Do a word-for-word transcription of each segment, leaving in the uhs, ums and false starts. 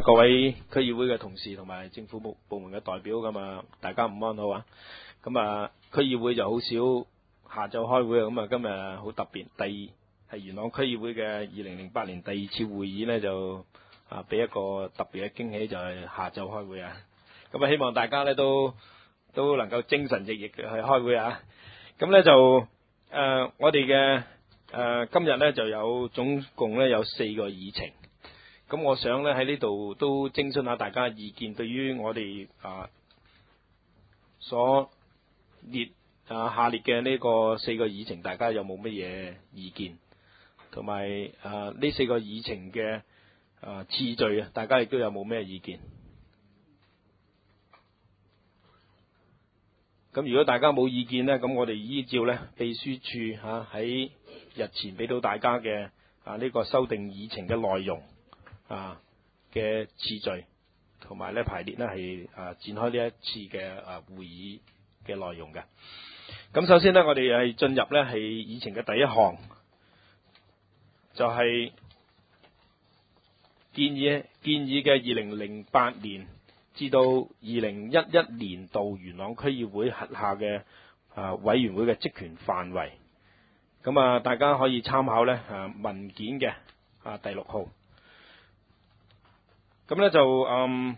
各位區議會嘅同事同埋政府部部門嘅代表，咁啊，大家午安好啊！咁啊，區議會就好少下晝開會啊，咁啊，今日好特別，第二係元朗區議會嘅二零零八年第二次會議呢，就啊俾一個特別嘅驚喜，就係下晝開會啊！咁啊，希望大家呢都都能夠精神奕奕去開會啊！咁呢就誒、呃，我哋嘅誒今日呢就有總共呢有四個議程。咁我想咧喺呢度都徵詢下大家意見，對於我哋啊所列啊下列嘅呢個四個議程，大家有冇乜嘢意見？同埋啊呢四個議程嘅啊次序啊，大家亦都有冇咩意見？咁如果大家冇意見呢，咁我哋依照咧秘書處嚇喺日前俾到大家嘅啊呢個修訂議程嘅內容。啊嘅次序同埋咧排列呢係啊展開呢一次嘅啊會議嘅內容嘅。咁首先呢，我哋係進入呢係議程嘅第一項，就係、是、建議建議嘅二零零八年至到二零一一年度元朗區議會轄下嘅啊委員會嘅職權範圍。咁啊，大家可以參考呢啊文件嘅啊第六號。咁咧就嗯，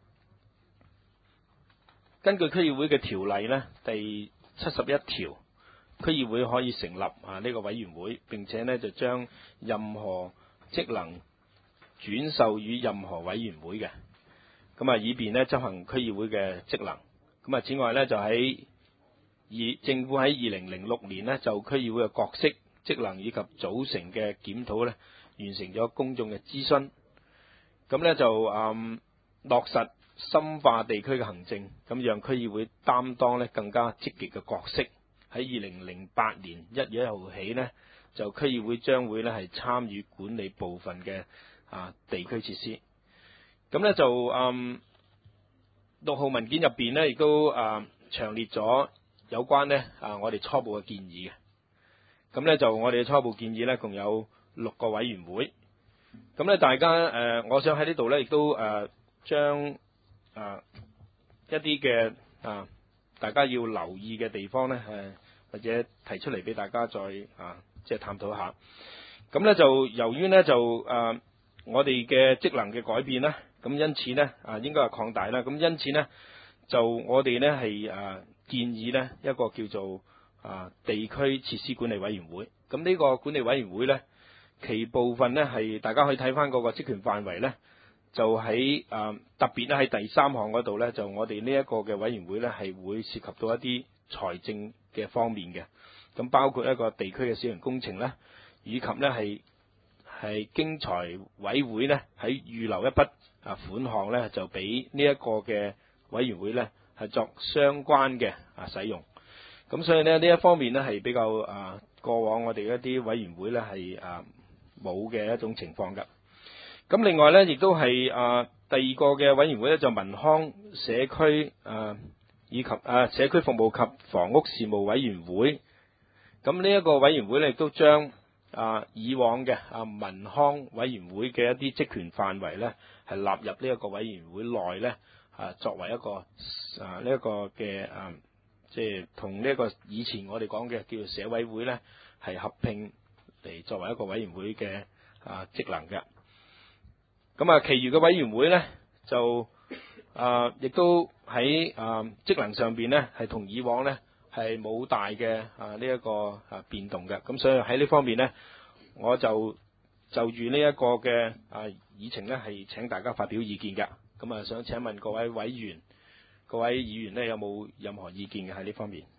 根據區議會嘅條例呢，第七十一條，區議會可以成立啊呢個委員會，並且呢就將任何職能轉授予任何委員會嘅，咁啊以便呢執行區議會嘅職能。咁啊，此外呢，就喺二政府喺二零零六年呢就區議會嘅角色、職能以及組成嘅檢討呢，完成咗公眾嘅諮詢。咁咧就嗯落實深化地區嘅行政，咁讓區議會擔當咧更加積極嘅角色。喺二零零八年一月一號起呢，就區議會將會咧係參與管理部分嘅啊地區設施。咁咧就嗯六號文件入邊呢，亦都啊詳列咗有關呢啊我哋初步嘅建議嘅。咁咧就我哋嘅初步建議呢，共有六個委員會。咁咧，大家誒、呃，我想喺呢度咧，亦都誒將誒一啲嘅啊，大家要留意嘅地方咧，誒、呃、或者提出嚟俾大家再啊，即係探討下。咁咧就由於咧就誒、呃、我哋嘅職能嘅改變啦，咁因此咧啊應該係擴大啦。咁因此咧就我哋咧係誒建議咧一個叫做啊地區設施管理委員會。咁呢個管理委員會咧，其部分呢係大家可以睇翻嗰個職權範圍呢，就喺誒、呃、特別咧喺第三項嗰度呢，就我哋呢一個嘅委員會呢係會涉及到一啲財政嘅方面嘅，咁包括一個地區嘅小型工程呢，以及呢係係經財委會呢喺預留一筆啊款項呢，就俾呢一個嘅委員會呢係作相關嘅啊使用。咁所以呢，呢一方面呢係比較啊、呃、過往我哋一啲委員會呢係啊。冇嘅一種情況㗎。咁另外呢，亦都係啊第二個嘅委員會呢，就民康社區啊以及啊社區服務及房屋事務委員會。咁呢一個委員會呢，亦都將啊以往嘅啊民康委員會嘅一啲職權範圍呢，係納入呢一個委員會內呢，啊作為一個啊呢一個嘅啊即係同呢一個以前我哋講嘅叫做社委會呢，係合併嚟作為一個委員會嘅啊職能嘅。咁啊，其餘嘅委員會呢，就啊亦都喺啊職能上邊呢，係同以往呢係冇大嘅啊呢一個啊變動嘅。咁所以喺呢方面呢，我就就住呢一個嘅啊議程呢，係請大家發表意見嘅。咁啊，想請問各位委員、各位議員呢，有冇任何意見嘅喺呢方面？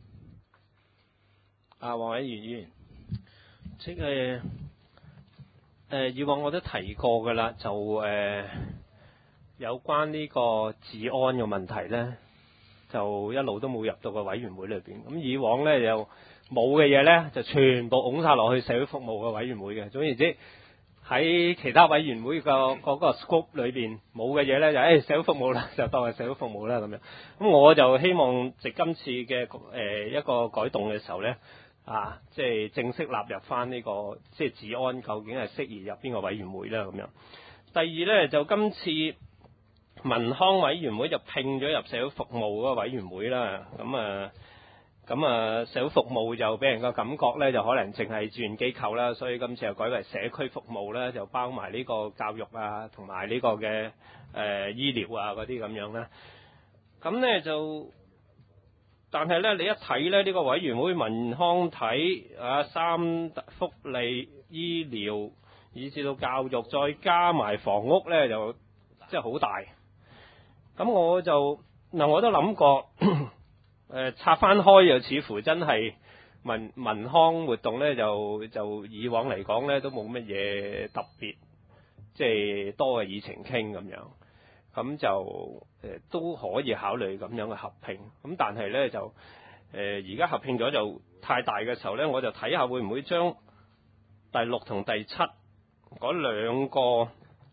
啊，黃偉源議員。 即係誒，以往我都提過㗎啦，就誒、呃、有關呢個治安嘅問題咧，就一路都冇入到個委員會裏邊。咁以往咧又冇嘅嘢咧，就全部拱晒落去社會服務嘅委員會嘅。總言之，喺其他委員會個嗰個 scope 裏邊冇嘅嘢咧，就誒、哎、社會服務啦，就當係社會服務啦咁樣。咁我就希望藉今次嘅誒、呃、一個改動嘅時候咧。啊，即係正式納入翻呢個即係治安，究竟係適宜入邊個委員會啦咁樣。 第二咧就今次民康委員會就拼咗入社會服務嗰個委員會啦。咁啊咁啊社會服務就俾人個感覺咧就可能淨係志願機構啦，所以今次又改為社區服務啦，就包埋呢個教育啊同埋呢個嘅誒、呃、醫療啊嗰啲咁樣啦。咁咧就但係咧你一睇咧呢、呢個委員會民康體啊三福利醫療以至到教育再加埋房屋咧就即係好大。咁我就嗱我都諗過誒拆翻開又似乎真係民民康活動咧就就以往嚟講咧都冇乜嘢特別即係多嘅議程傾咁樣。咁就誒、呃、都可以考慮咁樣嘅合併，咁但係咧就誒而家合併咗就太大嘅時候咧，我就睇下會唔會將第六同第七嗰兩個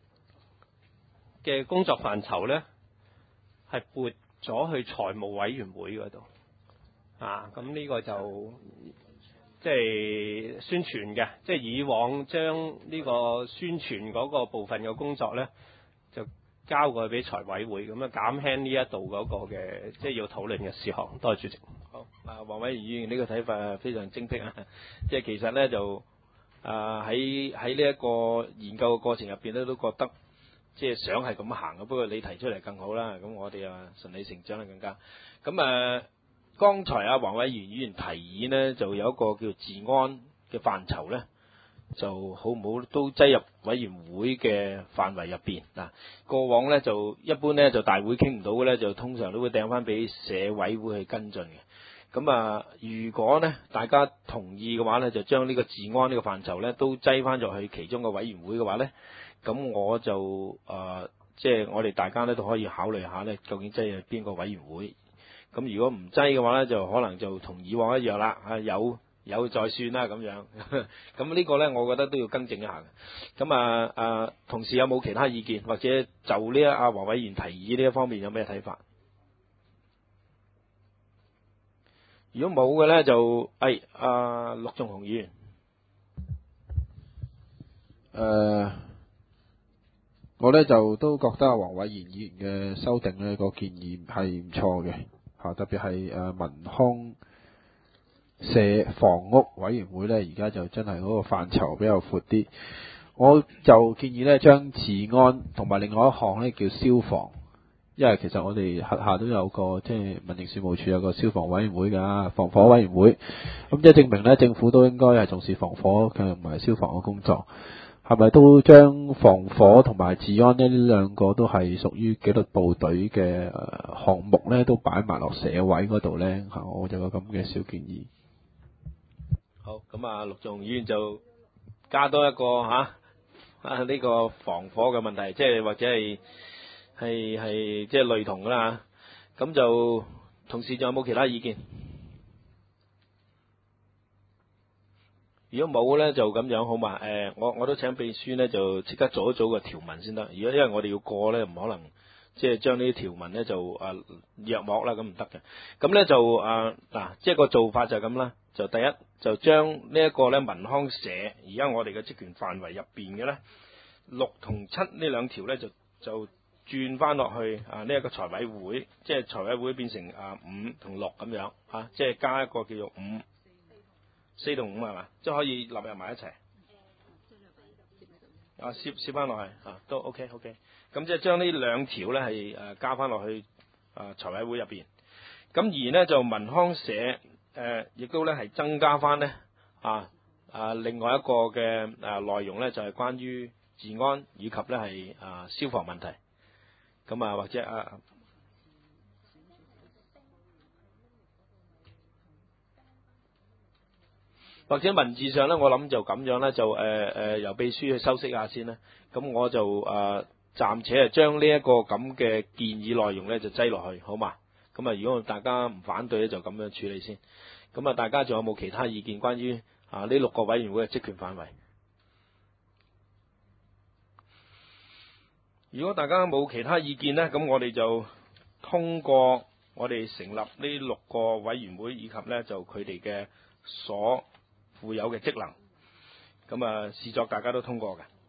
嘅工作範疇咧，係撥咗去財務委員會嗰度啊。咁呢個就即係宣傳嘅，即係以往將呢個宣傳嗰個部分嘅工作咧，就交過去俾財委會，咁樣減輕呢一度嗰個嘅即係要討論嘅事項。多謝主席。 好，啊黃偉賢議員呢個睇法非常精闢啊！即係其實咧就啊喺喺呢一個研究嘅過程入邊咧，都覺得即係想係咁行嘅，不過你提出嚟更好啦。咁我哋啊順理成章啦更加。咁啊，剛才啊黃偉賢議員提議呢，就有一個叫治安嘅範疇咧，就好唔好都擠入委員會嘅範圍入邊嗱。過往咧就一般咧就大會傾唔到嘅咧，就通常都會掟翻俾社委會去跟進嘅。咁啊，如果呢大家同意嘅話咧，就將呢個治安呢個範疇咧都擠翻咗去其中嘅委員會嘅話咧，咁我就啊即係我哋大家咧都可以考慮下咧，究竟擠入邊個委員會。咁如果唔擠嘅話咧，就可能就同以往一樣啦，啊有。有再算啦咁樣，咁呢個呢，我覺得都要更正一下嘅。咁啊啊，同事有冇其他意見，或者就呢一阿黃偉賢提議呢一方面有咩睇法？如果冇嘅呢，就誒阿陸頌雄議員， 誒、呃，我呢就都覺得阿黃偉賢議員嘅修訂呢個建議係唔錯嘅，嚇特別係誒民康社房屋委員會呢，而家就真係嗰個範疇比較闊啲。我就建議呢，將治安同埋另外一項呢叫消防，因為其實我哋轄下都有個即係民政事務處有個消防委員會㗎，防火委員會。咁即係證明呢，政府都應該係重視防火同埋消防嘅工作。係咪都將防火同埋治安呢兩個都係屬於紀律部隊嘅項目呢，都擺埋落社委嗰度呢？嚇，我就有咁嘅小建議。 好，咁啊，陸頌雄議員就加多一個嚇啊呢、這個防火嘅問題，即係或者係係係即係類同㗎啦嚇。咁就同事仲有冇其他意見？如果冇咧，就咁樣好嘛？誒、呃，我我都請秘書呢，就即刻做一組個條文先得。如果因為我哋要過咧，唔可能即係將呢啲條文咧就啊約莫啦，咁唔得嘅。咁咧就啊嗱，即係個做法就係咁啦。就第一就將呢一個咧民康社而家我哋嘅職權範圍入邊嘅咧六同七呢兩條咧就就轉翻落去啊呢一個財委會，即係財委會變成啊五同六咁樣啊，即係加一個叫做五四同五係嘛，即係可以納入埋一齊。啊，攝攝翻落去啊，都 OK OK。咁即係將呢兩條咧係誒加翻落去啊財委會入邊。咁而呢，就民康社誒亦都咧係增加翻呢啊啊另外一個嘅誒內容咧就係關於治安以及咧係啊消防問題。咁啊或者啊或者文字上咧，我諗就咁樣咧，就誒誒、呃、由秘書去修飾下先啦。咁我就誒暫且係將呢一個咁嘅建議內容咧就擠落去，好嘛？咁啊，如果大家唔反對咧，就咁樣處理先。咁啊，大家仲有冇其他意見關於啊呢六個委員會嘅職權範圍？如果大家冇其他意見呢，咁我哋就通過我哋成立呢六個委員會以及咧就佢哋嘅所附有嘅職能，咁啊視作大家都通過嘅。